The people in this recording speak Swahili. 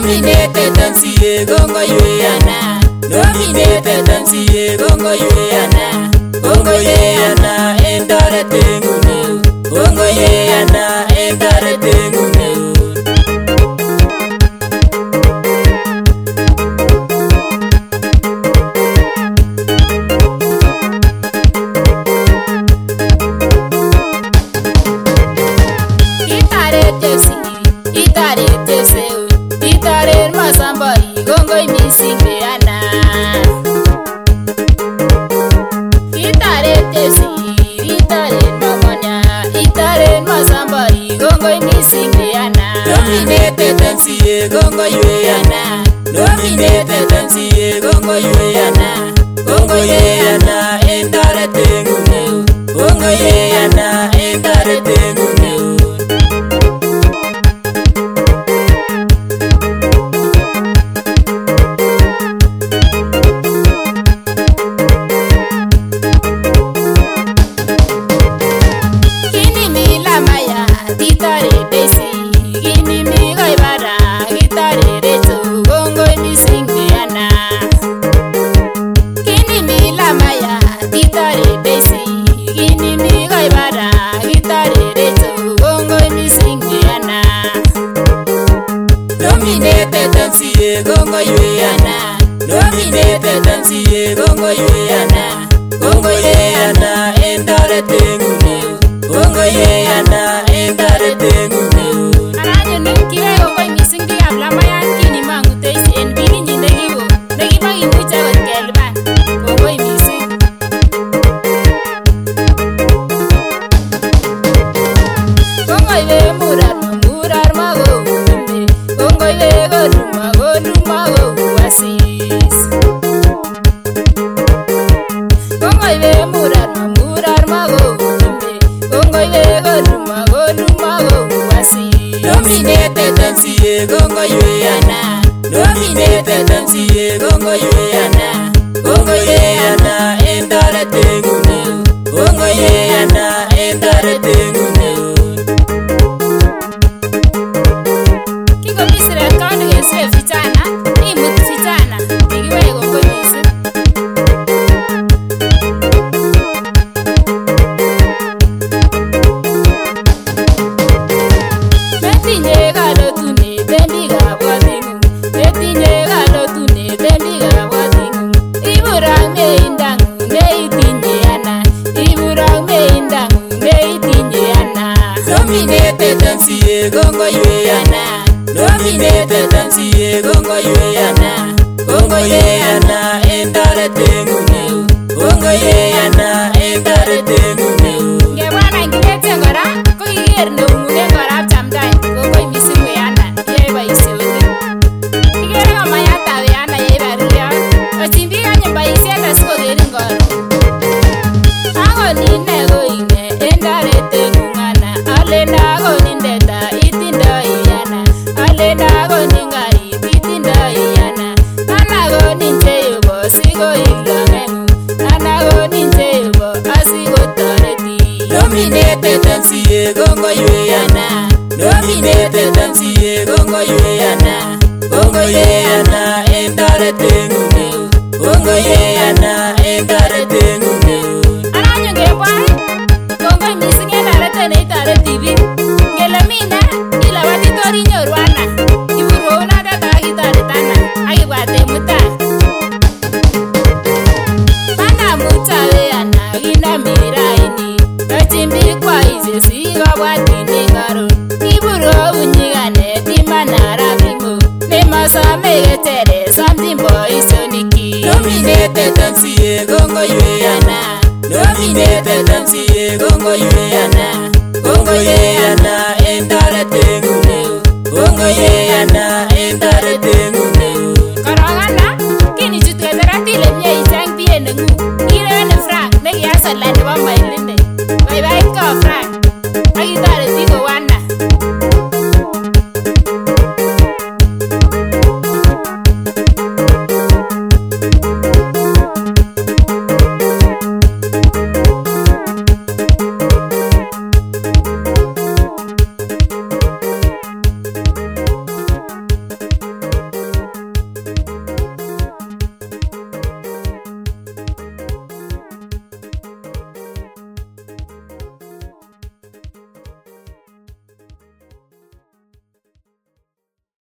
Nominated MCA Gongo Yuana. Nominated MCA Gongo Yuana. Gongo Yuana endare tengune. Gongo Yuana endare tengune. Itare masambari gongo missing beana. Itare mamanya. Itare masambari gongo missing beana. Nominated MCA gongo yuana. Nominated MCA gongo yuana. Gongo yuana endare tengune. Gongo yuana endare tengune. Nominated MCA Gongo Yuana. Nominated MCA Gongo Yuana. Gongo Yuana endare tengune. Gongo Yuana endare tengune. Arajo nukire gongo missing di abla mayan kini mangu teisi en bini nyindegiwo. Negi magi mucha gelban. Gongo missing. Gongo ye murar mago. Gongo ye goluma go asis. Gongo ye murar mago. Gongo ye goluma go asis. Nominated MCA Gongo Yuana. Nominated MCA Gongo Yuana. Gongo Yuana endare tengune. Gongo Yuana endare tengune. Kingo bisira kaundu yese fitana. Imutu fitana. Igiwe gongo missing. Metinye galotune bendiga bwadingu. Metinye galotune bendiga bwadingu. Iburang me indangu neitinye ana. Iburang me indangu neitinye ana. Nominated MCA Gongo Yuana. Nominated MCA Gongo Yuana. Gongo Yuana endare tengune. Gongo Yuana endare tengune. Ngebwana ngilete ngora ko iger no mune ngora chamdai gongo missing we ana ye baisioni. Igere mama yata we ana ye baria. Ochimbi anye baisieta sko geri ngoro. Ago ni nego ine endare tengungana. Ale nago nindeta itindo iyana. Ale nago ningari itindo iyana. Anago ninche yubo sigo ilangenu. Anago ninche yubo asigo toreti. Nominated MCA Gongo Yuana. Nominated MCA Gongo Yuana. Gongo Yuana endare tengune. Gongo Yuana endare tengune. Arajo ngebwai gongo missing endare tene itare TV. Ngelamina ila watitori nyorwana. Iburo una data agitare tana. Agibwate muta. Mana muta we ana ina miraini. Ochimbi kwa ize siga watini ngaro. Iburo unyigane dimana rabimo. Nemasa megetere something boy soniki. Nominated MCA Gongo Yuana. Nominated MCA Gongo Yuana. Gongo Yuana endare tengune. Gongo Yuana endare tengune.